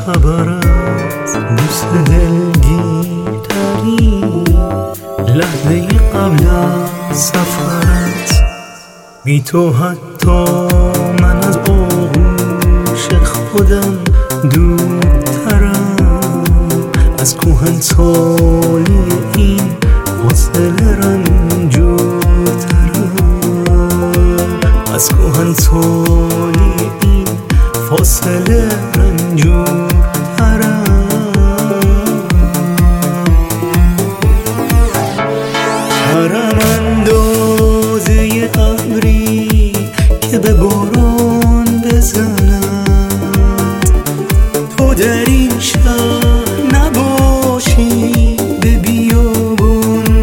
خبرت دوست دلگیرتری لحظه قبل از سفرت بی تو حتی من از آغوش خودم دورترم از کهنسالی این فاصله رنجورترم از کهنسالی این فاصله رنجورترم حرم اندازه ابری که به باران بزند تو در این شهر نباشی به بیابان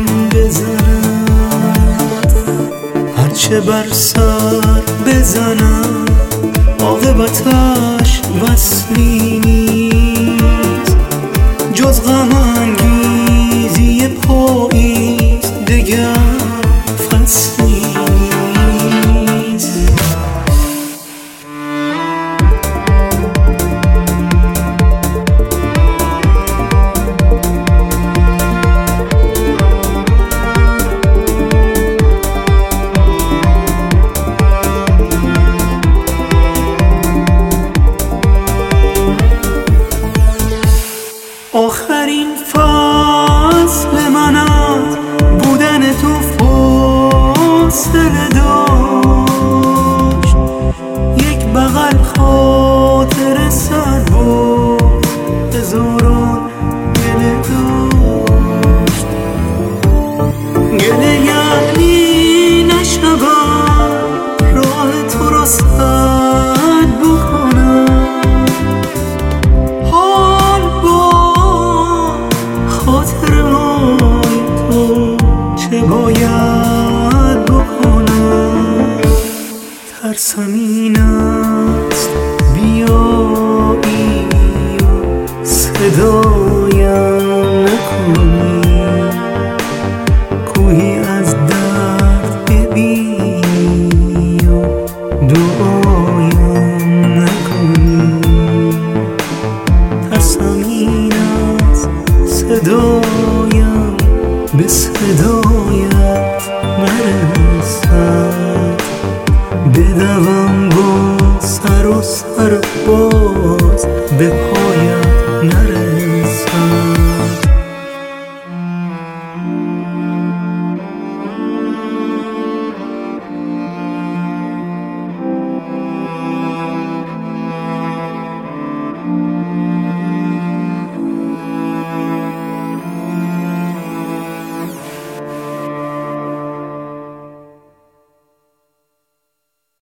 بزند هرچه بر سر بزنم عاقبتش وصلی نیست جز غم انگیزی پاییز دگر فصلی نیست آخرین فصل من از بودن تو فاصله داشت یک بغل خاطر سر بود هزاران گله داشت گله یعنی نشنوم راه تو را سد بکنم چه باید بکنم ترسم این است بیایی و صدایم نکنی کوهی از درد ببینی و دعایم نکنی ترسم این است صدایم به صدایت نرسد بدوم با سر و سر باز به پایت نرسد